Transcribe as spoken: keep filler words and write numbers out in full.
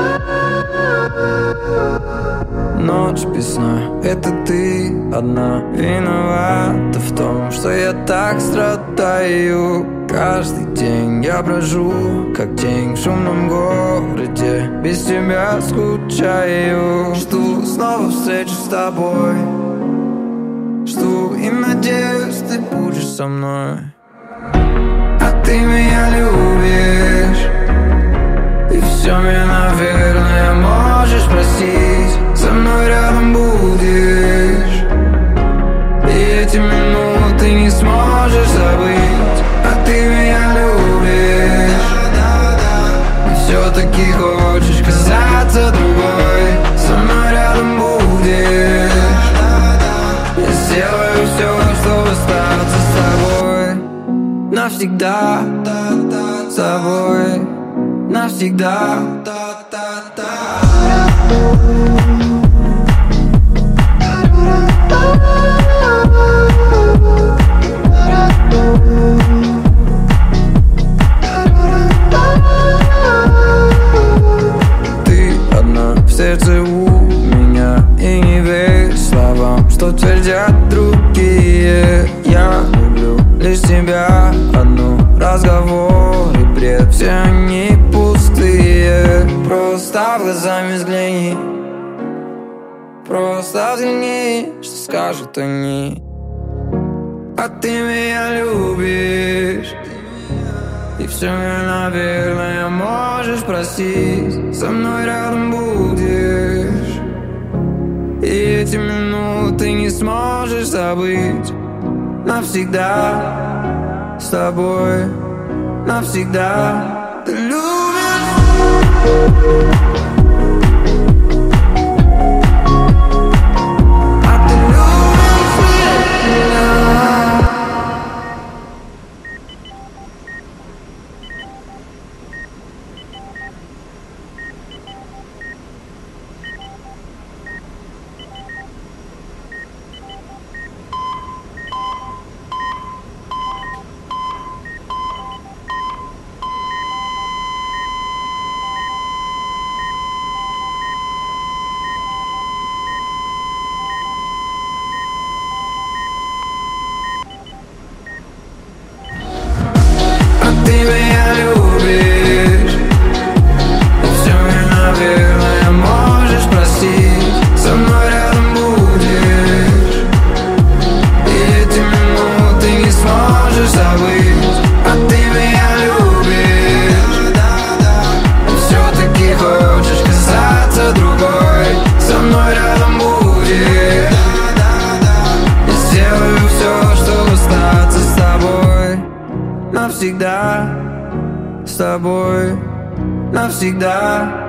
Ночь без сна, это ты одна виновата в том, что я так страдаю. Каждый день я брожу, как тень в шумном городе, без тебя скучаю. Жду снова встречи с тобой, жду и надеюсь, ты будешь со мной. А ты меня любишь, и все мне, наверное, можешь простить. Со мной рядом будешь, и эти минуты не сможешь забыть. А ты меня любишь, и все-таки хочешь казаться другой. Со мной рядом будешь, я сделаю все, чтобы остаться с тобой. Навсегда с тобой, навсегда. Ты одна в сердце у меня, и не верь словам, что твердят другие. Я люблю лишь тебя одну, разговоры бред, все они пустые. Просто глазами взгляни, просто взгляни, что скажут они. А ты меня любишь, и все мне, наверное, можешь простить. Со мной рядом будешь, и эти минуты не сможешь забыть. Навсегда с тобой, навсегда. Ты любишь. Ты меня любишь, и все мне, наверное, можешь простить. Со мной рядом будешь, и эти минуты не сможешь забыть. А ты меня любишь, и все-таки хочешь казаться другой. Со мной рядом будешь, я сделаю все, чтобы остаться с тобой. Навсегда с тобой, навсегда.